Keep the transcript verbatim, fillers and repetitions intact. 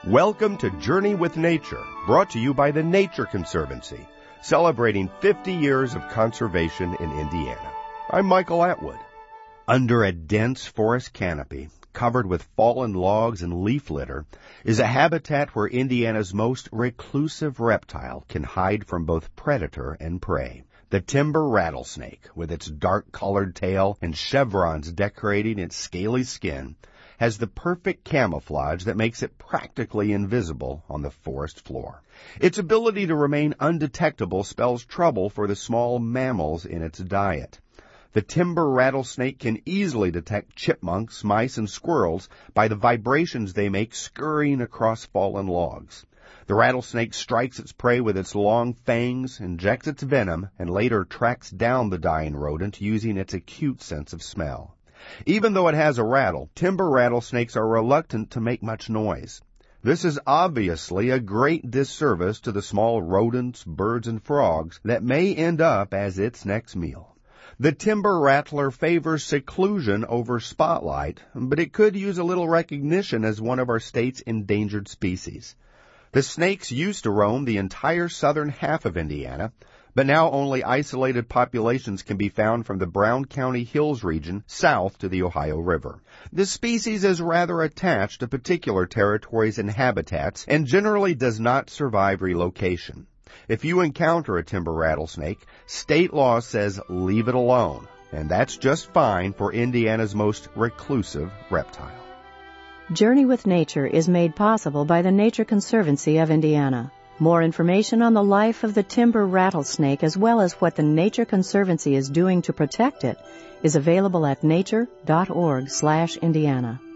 Welcome to Journey with Nature, brought to you by the Nature Conservancy, celebrating fifty years of conservation in Indiana. I'm Michael Atwood. Under a dense forest canopy, covered with fallen logs and leaf litter, is a habitat where Indiana's most reclusive reptile can hide from both predator and prey. The timber rattlesnake, with its dark-colored tail and chevrons decorating its scaly skin, has the perfect camouflage that makes it practically invisible on the forest floor. Its ability to remain undetectable spells trouble for the small mammals in its diet. The timber rattlesnake can easily detect chipmunks, mice, and squirrels by the vibrations they make scurrying across fallen logs. The rattlesnake strikes its prey with its long fangs, injects its venom, and later tracks down the dying rodent using its acute sense of smell. Even though it has a rattle, timber rattlesnakes are reluctant to make much noise. This is obviously a great disservice to the small rodents, birds, and frogs that may end up as its next meal. The timber rattler favors seclusion over spotlight, but it could use a little recognition as one of our state's endangered species. The snakes used to roam the entire southern half of Indiana, but now only isolated populations can be found from the Brown County Hills region south to the Ohio River. This species is rather attached to particular territories and habitats and generally does not survive relocation. If you encounter a timber rattlesnake, state law says leave it alone, and that's just fine for Indiana's most reclusive reptile. Journey with Nature is made possible by the Nature Conservancy of Indiana. More information on the life of the timber rattlesnake as well as what the Nature Conservancy is doing to protect it is available at nature dot org slash Indiana.